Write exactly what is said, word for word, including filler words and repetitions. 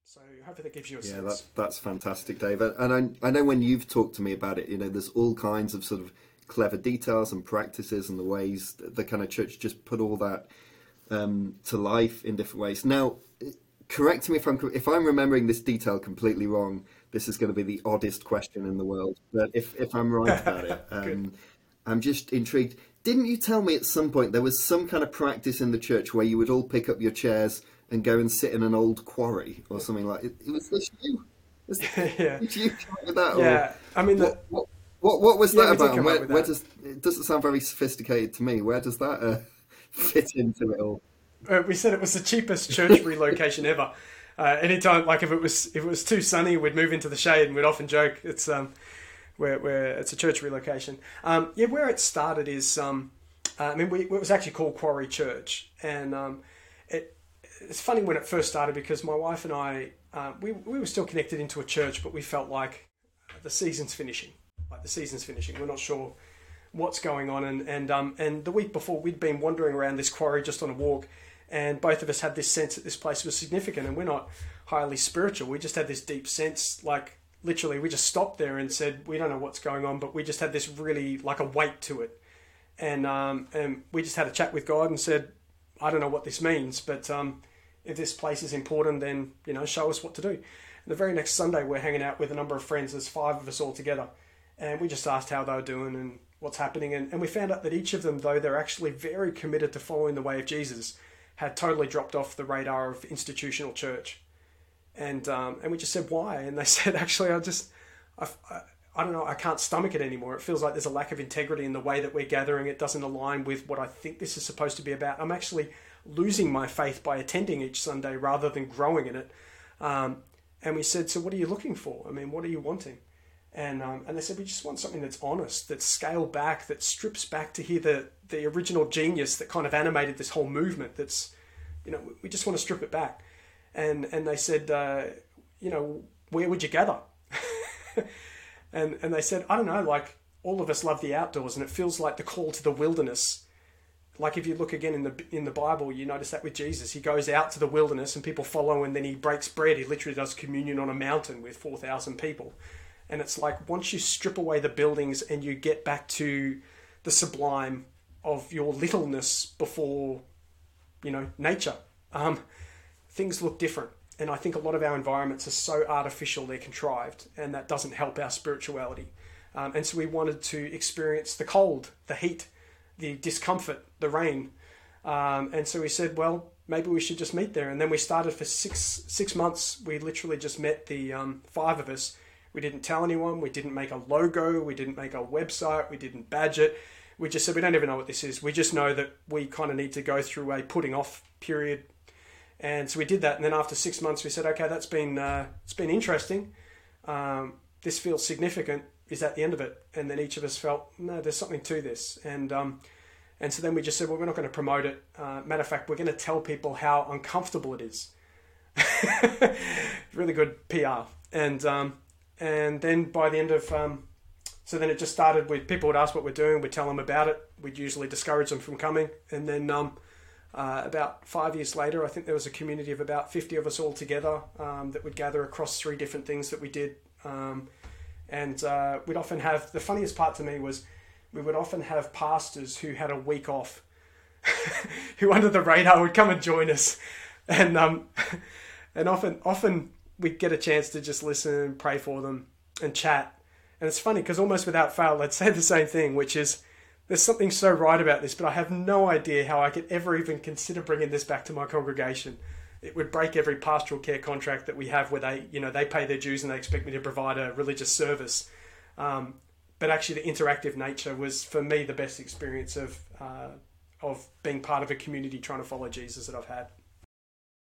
So hopefully that gives you a Yeah, sense. that, that's fantastic, Dave. And I, I know when you've talked to me about it, you know, there's all kinds of sort of clever details and practices and the ways that the kind of church just put all that um, to life in different ways. Now, correct me if I'm if I'm remembering this detail completely wrong. This is going to be the oddest question in the world. But if, if I'm right about it, um, I'm just intrigued. Didn't you tell me at some point there was some kind of practice in the church where you would all pick up your chairs and go and sit in an old quarry or something like it? It was this you? Was Yeah, did you come up with that, or yeah. I mean, the, what? What, what, what was yeah, that we did about? And come up where, with where that. does it doesn't sound very sophisticated to me? Where does that uh, fit into it all? Uh, we said it was the cheapest church relocation ever. Uh, anytime, like if it was if it was too sunny, we'd move into the shade, and we'd often joke it's um where where it's a church relocation. Um, yeah, where it started is um, uh, I mean we it was actually called Quarry Church, and um, it it's funny when it first started because my wife and I uh, we we were still connected into a church, but we felt like the season's finishing, like the season's finishing. We're not sure what's going on, and and um and the week before we'd been wandering around this quarry just on a walk, and both of us had this sense that this place was significant, and we're not highly spiritual. We just had this deep sense, like literally we just stopped there and said we don't know what's going on, but we just had this really like a weight to it, and um and we just had a chat with God and said, I don't know what this means, but um if this place is important, then you know show us what to do. And the very next Sunday we're hanging out with a number of friends. There's five of us all together, and we just asked how they were doing and what's happening, and, and we found out that each of them, though they're actually very committed to following the way of Jesus, had totally dropped off the radar of institutional church. And um, and we just said, why? And they said, actually, I just, I, I, I don't know, I can't stomach it anymore. It feels like there's a lack of integrity in the way that we're gathering. It doesn't align with what I think this is supposed to be about. I'm actually losing my faith by attending each Sunday rather than growing in it. Um, and we said, so what are you looking for? I mean, what are you wanting? And um, and they said, we just want something that's honest, that's scaled back, that strips back to hear the, the original genius that kind of animated this whole movement. That's, you know, we just want to strip it back. And and they said, uh, you know, where would you gather? and and they said, I don't know, like all of us love the outdoors, and it feels like the call to the wilderness. Like if you look again in the in the Bible, you notice that with Jesus, he goes out to the wilderness and people follow, and then he breaks bread. He literally does communion on a mountain with four thousand people. And it's like once you strip away the buildings and you get back to the sublime of your littleness before, you know, nature, um, things look different. And I think a lot of our environments are so artificial, they're contrived, and that doesn't help our spirituality. Um, and so we wanted to experience the cold, the heat, the discomfort, the rain. Um, and so we said, well, maybe we should just meet there. And then we started for six six months. We literally just met the um, five of us. We didn't tell anyone. We didn't make a logo. We didn't make a website. We didn't badge it. We just said, we don't even know what this is. We just know that we kind of need to go through a putting off period. And so we did that. And then after six months, we said, okay, that's been, uh, it's been interesting. Um, this feels significant. Is that the end of it? And then each of us felt, no, there's something to this. And, um, and so then we just said, well, we're not going to promote it. Uh, matter of fact, we're going to tell people how uncomfortable it is. Really good P R. And, um, And then by the end of, um, so then it just started with people would ask what we're doing, we'd tell them about it, we'd usually discourage them from coming. And then um, uh, about five years later, I think there was a community of about fifty of us all together um, that would gather across three different things that we did. Um, and uh, we'd often have, the funniest part to me was we would often have pastors who had a week off, who under the radar would come and join us. And um, and often, often, we'd get a chance to just listen and pray for them and chat. And it's funny because almost without fail, they'd say the same thing, which is, there's something so right about this, but I have no idea how I could ever even consider bringing this back to my congregation. It would break every pastoral care contract that we have where they, you know, they pay their dues and they expect me to provide a religious service. Um, but actually the interactive nature was, for me, the best experience of, uh, of being part of a community trying to follow Jesus that I've had.